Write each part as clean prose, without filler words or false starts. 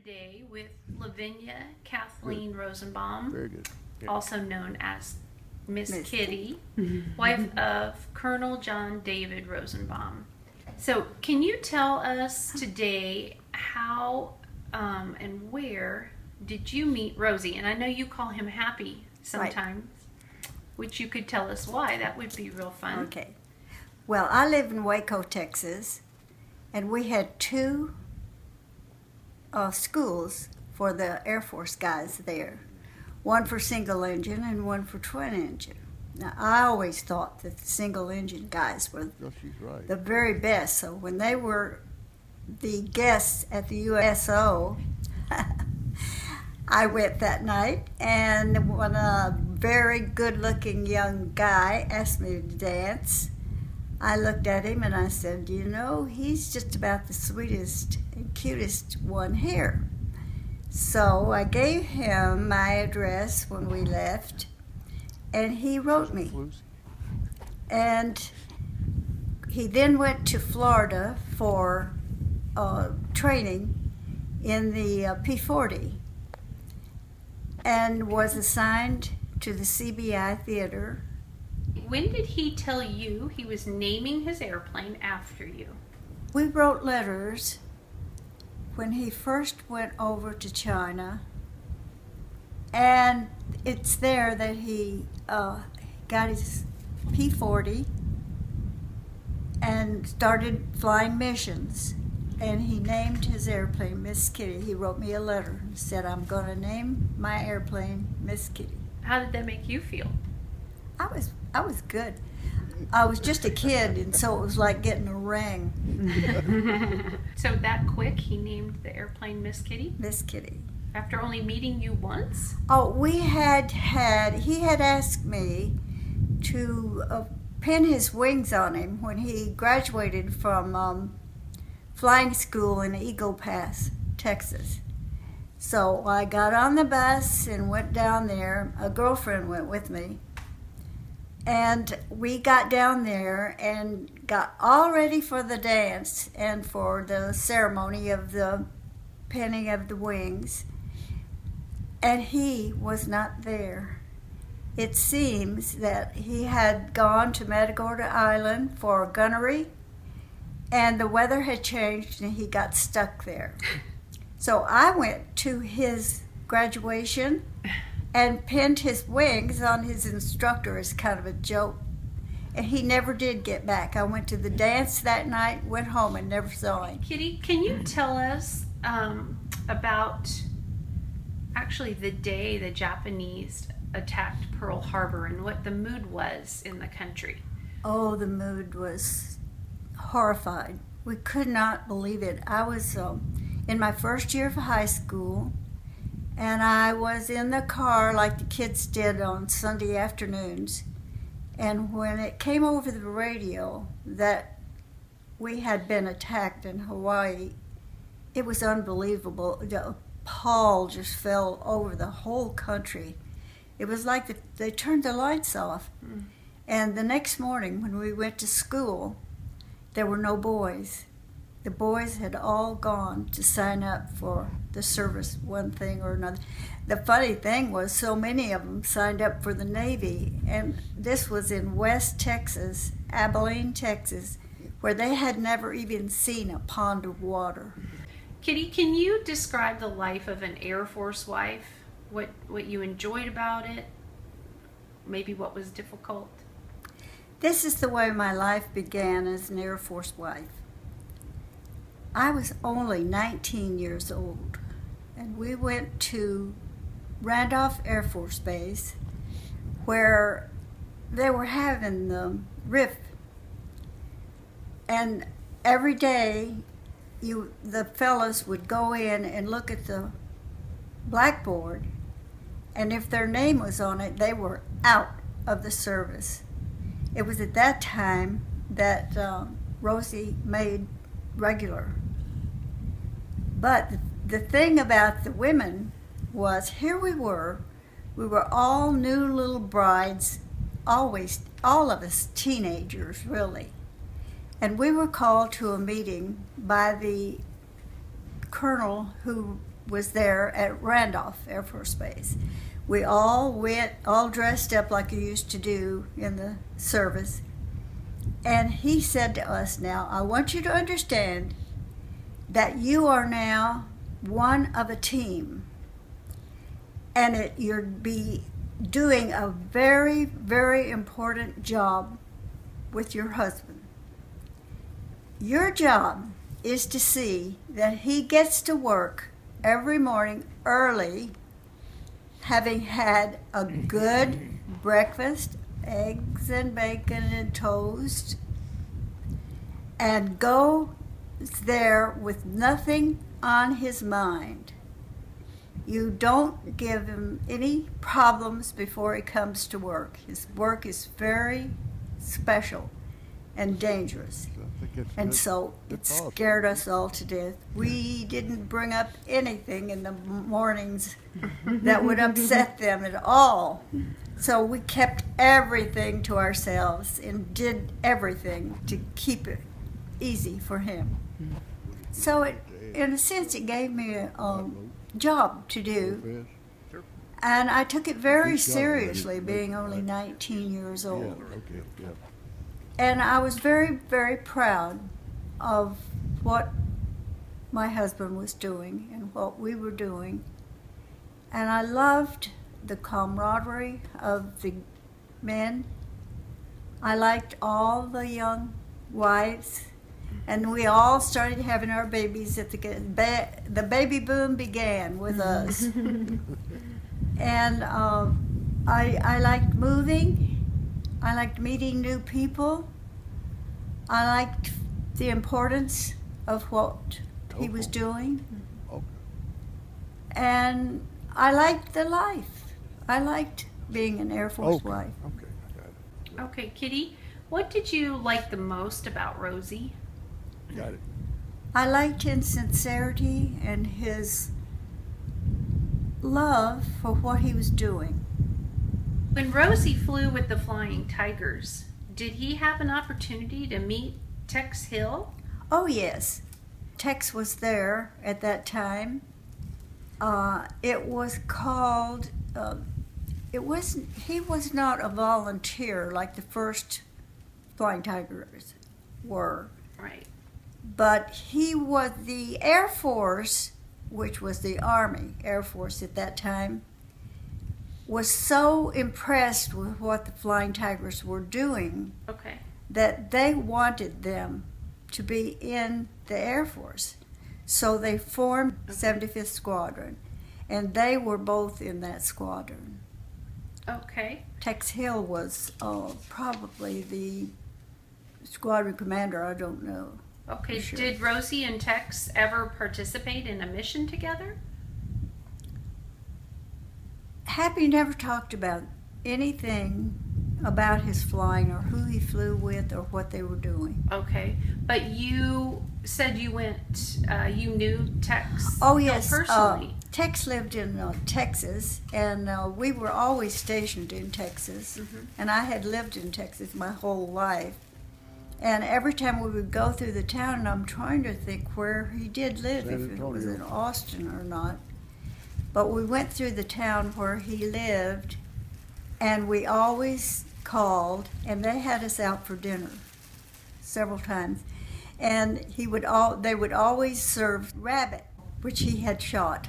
today with Lavinia Kathleen Rosenbaum, Very good. Yeah. also known as Miss Miss Kitty, wife of Colonel John David Rosenbaum. So, can you tell us today how and where did you meet Rosie? And I know you call him Happy sometimes, which you could tell us why. That would be real fun. Okay. Well, I live in Waco, Texas, and we had two schools for the Air Force guys there. One for single engine and one for twin engine. Now, I always thought that the single engine guys were She's right. the very best. So when they were the guests at the USO, I went that night, and when a very good-looking young guy asked me to dance, I looked at him and I said, you know, he's just about the sweetest and cutest one here. So I gave him my address when we left, and he wrote me. And he then went to Florida for training in the P-40 and was assigned to the CBI Theater. When did he tell you he was naming his airplane after you? We wrote letters when he first went over to China, and it's there that he got his P-40 and started flying missions, and he named his airplane Miss Kitty. He wrote me a letter and said, I'm going to name my airplane Miss Kitty. How did that make you feel? I was good. I was just a kid, and so it was like getting a ring. So that quick, he named the airplane Miss Kitty? Miss Kitty. After only meeting you once? Oh, he had asked me to pin his wings on him when he graduated from flying school in Eagle Pass, Texas. So I got on the bus and went down there. A girlfriend went with me. And we got down there and got all ready for the dance and for the ceremony of the pinning of the wings. And he was not there. It seems that he had gone to Matagorda Island for gunnery, and the weather had changed and he got stuck there. So I went to his graduation and pinned his wings on his instructor as kind of a joke. And he never did get back. I went to the dance that night, went home, and never saw him. Kitty, can you tell us about actually the day the Japanese attacked Pearl Harbor and what the mood was in the country? Oh, the mood was horrified. We could not believe it. I was in my first year of high school, and I was in the car like the kids did on Sunday afternoons. And when it came over the radio that we had been attacked in Hawaii, it was unbelievable. The pall just fell over the whole country. It was like they turned the lights off. And the next morning when we went to school, there were no boys. The boys had all gone to sign up for the service, one thing or another. The funny thing was so many of them signed up for the Navy, and this was in West Texas, Abilene, Texas, where they had never even seen a pond of water. Kitty, can you describe the life of an Air Force wife? What you enjoyed about it? Maybe what was difficult? This is the way my life began as an Air Force wife. I was only 19 years old, and we went to Randolph Air Force Base where they were having the RIF. And every day the fellas would go in and look at the blackboard, and if their name was on it, they were out of the service. It was at that time that Rosie made regular. But the thing about the women was, here we were all new little brides, always, all of us teenagers, really. And we were called to a meeting by the colonel who was there at Randolph Air Force Base. We all went, all dressed up like you used to do in the service. And he said to us, now, I want you to understand that you are now one of a team. And you're be doing a very, very important job with your husband. Your job is to see that he gets to work every morning early, having had a good breakfast, eggs and bacon and toast, and go there with nothing on his mind. You don't give him any problems before he comes to work. His work is very special and dangerous. And so it scared us all to death. We didn't bring up anything in the mornings that would upset them at all. So we kept everything to ourselves and did everything to keep it easy for him. So in a sense, it gave me a job to do. And I took it very seriously, being only 19 years old. And I was very, very proud of what my husband was doing and what we were doing. And I loved the camaraderie of the men. I liked all the young wives. And we all started having our babies at the baby boom began with us. And I liked moving. I liked meeting new people. I liked the importance of what he was doing. And I liked the life. I liked being an Air Force wife. Okay, I got it. Okay, Kitty, what did you like the most about Rosie? Got it. I liked his sincerity and his love for what he was doing. When Rosie flew with the Flying Tigers, did he have an opportunity to meet Tex Hill? Oh, yes. Tex was there at that time. It was called, he was not a volunteer like the first Flying Tigers were. Right. But he was the Air Force, which was the Army Air Force at that time, was so impressed with what the Flying Tigers were doing that they wanted them to be in the Air Force. So they formed 75th Squadron, and they were both in that squadron. Okay. Tex Hill was probably the squadron commander, I don't know. Okay, Sure. Did Rosie and Tex ever participate in a mission together? Happy never talked about anything about his flying or who he flew with or what they were doing. Okay, but you said you went, you knew Tex Oh, yes. personally. Tex lived in Texas, and we were always stationed in Texas. And I had lived in Texas my whole life. And every time we would go through the town, and I'm trying to think where he did live, if it was in Austin or not. But we went through the town where he lived, and we always called, and they had us out for dinner several times. And they would always serve rabbit, which he had shot.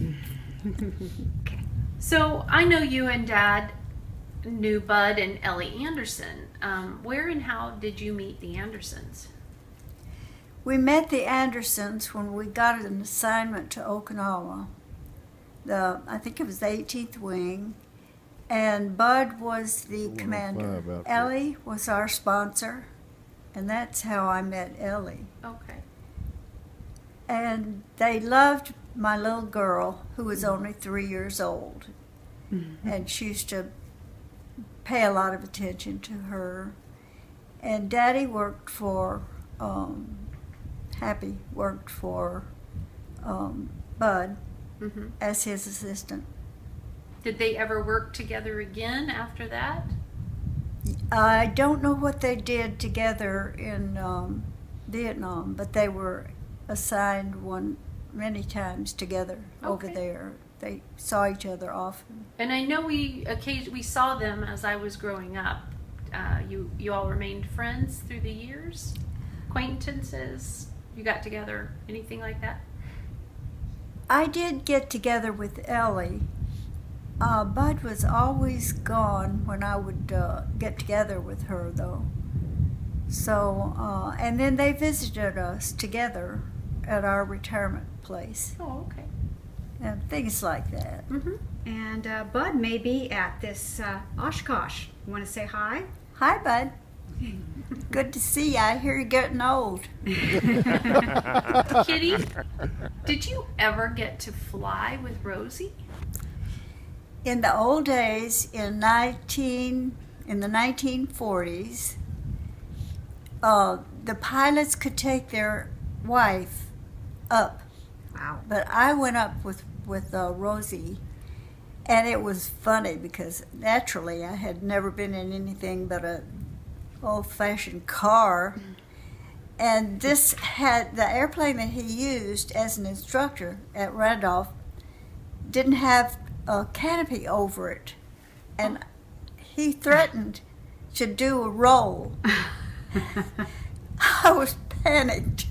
So I know you and Dad knew Bud and Ellie Anderson. Where and how did you meet the Andersons? We met the Andersons when we got an assignment to Okinawa. I think it was the 18th Wing, and Bud was the commander. Ellie was our sponsor, and that's how I met Ellie. Okay. And they loved my little girl, who was only 3 years old, and she used to pay a lot of attention to her. And Daddy worked for, Happy worked for Bud as his assistant. Did they ever work together again after that? I don't know what they did together in Vietnam, but they were assigned one many times together over Okay. there. They saw each other often. And I know we saw them as I was growing up. You all remained friends through the years, acquaintances. You got together, anything like that? I did get together with Ellie. Bud was always gone when I would get together with her, though. So, and then they visited us together at our retirement place Oh, okay. and things like that. Mm-hmm. And Bud may be at this Oshkosh. You want to say hi? Hi, Bud. Good to see you. I hear you're getting old. Kitty, did you ever get to fly with Rosie? In the old days, in the 1940s, the pilots could take their wife up, Wow. but I went up with Rosie, and it was funny because naturally I had never been in anything but a old-fashioned car, and this had the airplane that he used as an instructor at Randolph didn't have a canopy over it, and he threatened to do a roll. I was panicked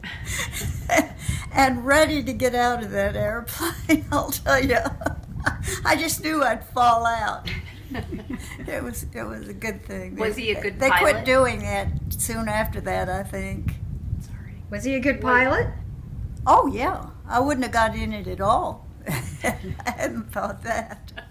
and ready to get out of that airplane, I'll tell you. I just knew I'd fall out. It was a good thing. Was he a good They pilot? quit doing that soon after that, I think. Sorry. Was he a good pilot? Oh, yeah. I wouldn't have got in it at all. I hadn't thought that.